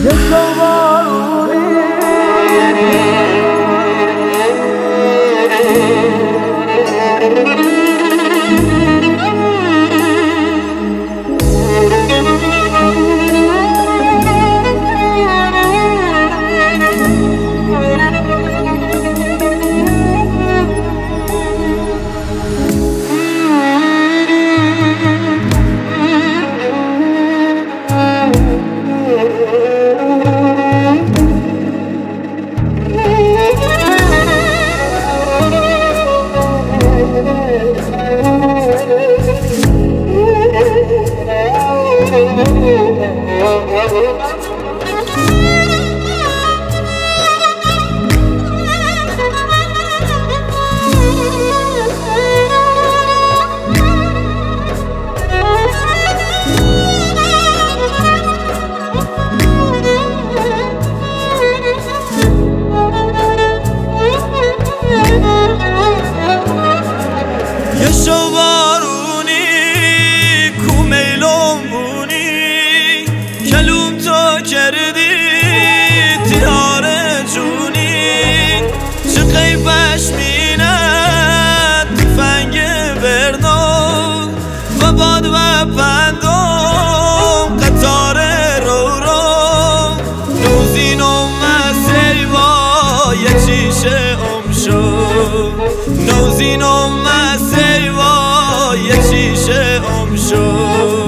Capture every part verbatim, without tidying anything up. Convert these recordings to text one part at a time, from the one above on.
کردی تیاره جونی چه قیبش میند تفنگ برنو و باد و پندم قطار رو رو نوزین و مسیوا یه چیشه ام شد نوزین و مسیوا یه چیشه ام شد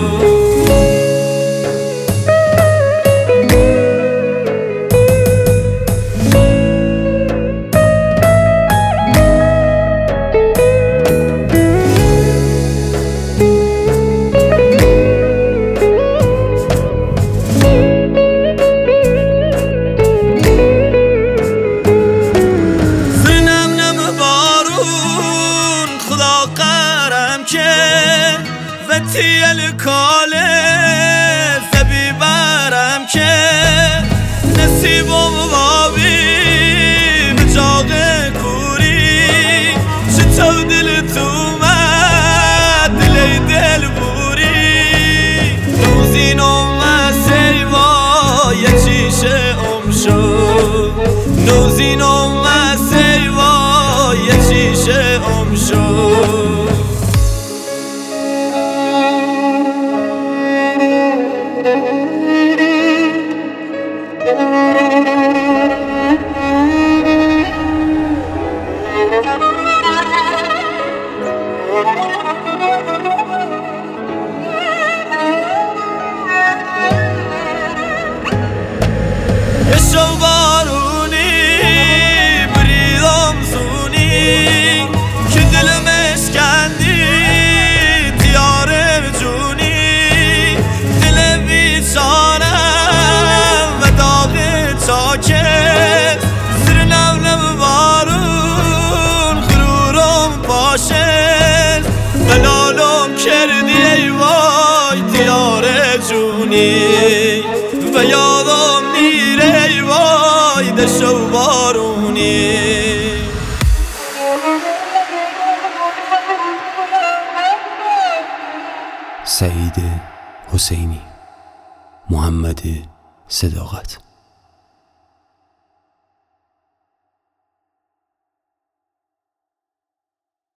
و تیل کاله زبی برم که نصیب و بابی به جاغ کوری چطور دل تو مد دلی دل بوری نوزین و مسیوا یه چیشه ام شد نوزین و مسیوا یه چیشه ام شد یه شو بارونی بریدم زونی که دلم اشکندی دیاره جونی دل بیچارم و داغ چاکه زیر نم نم بارون غرورم باشه بلالم کردی ای وای دیاره جونی و یادم نیره ای وای دشت و بارونی سعید حسینی محمد صداقت.